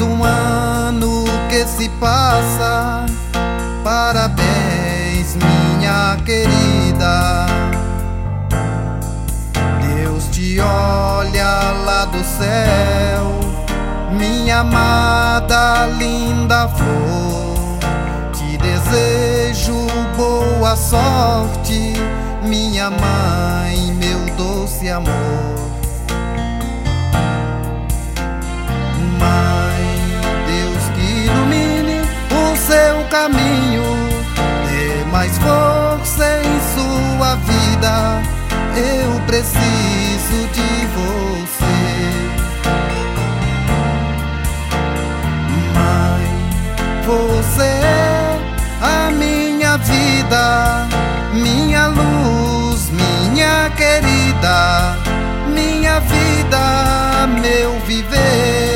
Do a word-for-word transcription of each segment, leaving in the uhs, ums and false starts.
um ano que se passa. Parabéns, minha querida. Deus te olha lá do céu, minha amada, linda flor. Te desejo boa sorte, minha mãe, meu doce amor. Seu caminho, dê mais força em sua vida. Eu preciso de você. Mãe, você é a minha vida, minha luz, minha querida, minha vida, meu viver.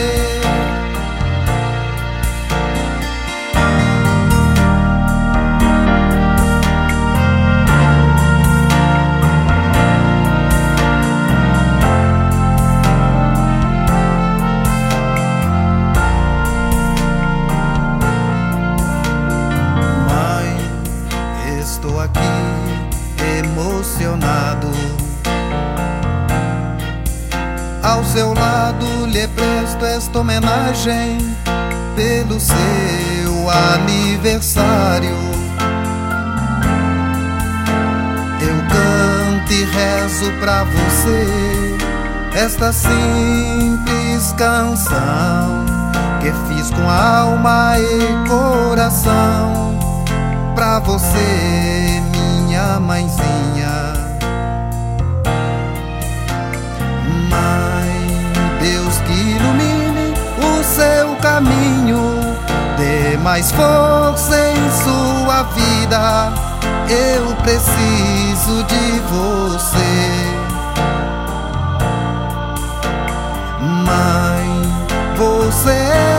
Estou aqui emocionado, ao seu lado lhe presto esta homenagem pelo seu aniversário. Eu canto e rezo pra você esta simples canção que fiz com alma e coração. Pra você, minha mãezinha. Mãe, Deus que ilumine o seu caminho, dê mais força em sua vida. Eu preciso de você. Mãe, você é